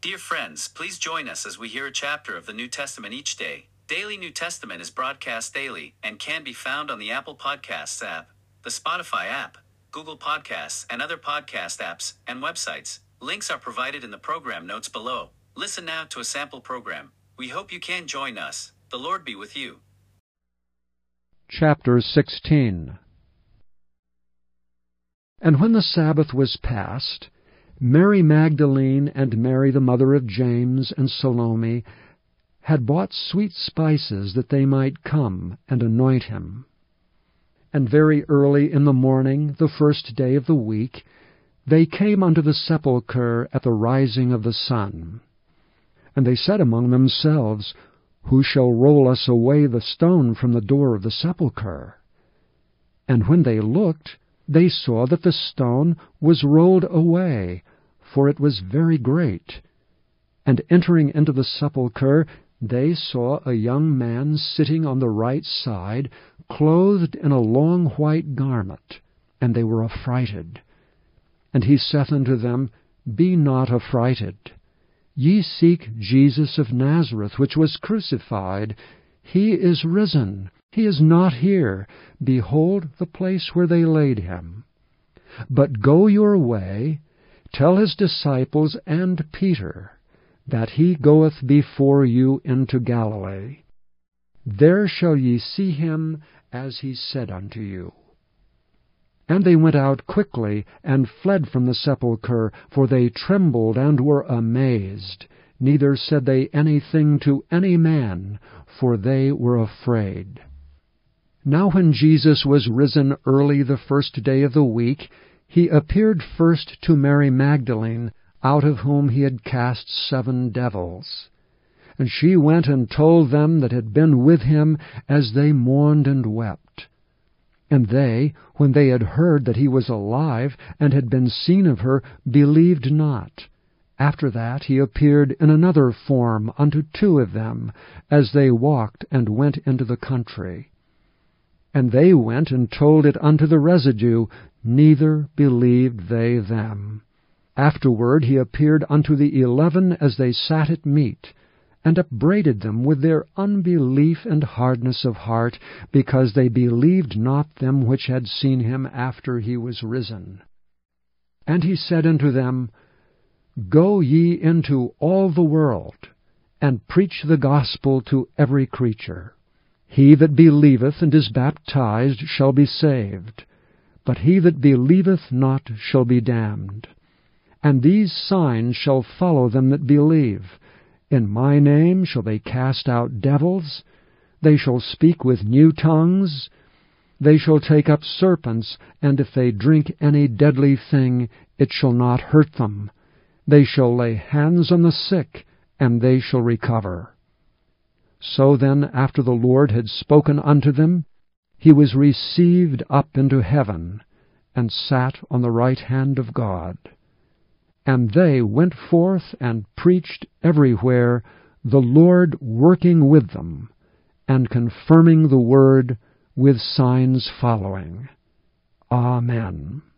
Dear friends, please join us as we hear a chapter of the New Testament each day. Daily New Testament is broadcast daily and can be found on the Apple Podcasts app, the Spotify app, Google Podcasts, and other podcast apps and websites. Links are provided in the program notes below. Listen now to a sample program. We hope you can join us. The Lord be with you. Chapter 16. And when the Sabbath was past, Mary Magdalene and Mary the mother of James and Salome had bought sweet spices that they might come and anoint him. And very early in the morning, the first day of the week, they came unto the sepulchre at the rising of the sun. And they said among themselves, Who shall roll us away the stone from the door of the sepulchre? And when they looked, they saw that the stone was rolled away, for it was very great. And entering into the sepulchre, they saw a young man sitting on the right side, clothed in a long white garment, and they were affrighted. And he saith unto them, Be not affrighted. Ye seek Jesus of Nazareth, which was crucified. He is risen. He is not here. Behold the place where they laid him. But go your way, tell his disciples and Peter, that he goeth before you into Galilee. There shall ye see him, as he said unto you. And they went out quickly, and fled from the sepulchre, for they trembled and were amazed. Neither said they anything to any man, for they were afraid. Now when Jesus was risen early the first day of the week, he appeared first to Mary Magdalene, out of whom he had cast 7 devils. And she went and told them that had been with him, as they mourned and wept. And they, when they had heard that he was alive, and had been seen of her, believed not. After that he appeared in another form unto 2 of them, as they walked and went into the country. And they went and told it unto the residue, neither believed they them. Afterward he appeared unto the 11 as they sat at meat, and upbraided them with their unbelief and hardness of heart, because they believed not them which had seen him after he was risen. And he said unto them, Go ye into all the world, and preach the gospel to every creature. He that believeth and is baptized shall be saved, but he that believeth not shall be damned. And these signs shall follow them that believe. In my name shall they cast out devils. They shall speak with new tongues. They shall take up serpents, and if they drink any deadly thing, it shall not hurt them. They shall lay hands on the sick, and they shall recover. So then, after the Lord had spoken unto them, he was received up into heaven, and sat on the right hand of God. And they went forth and preached everywhere, the Lord working with them, and confirming the word with signs following. Amen.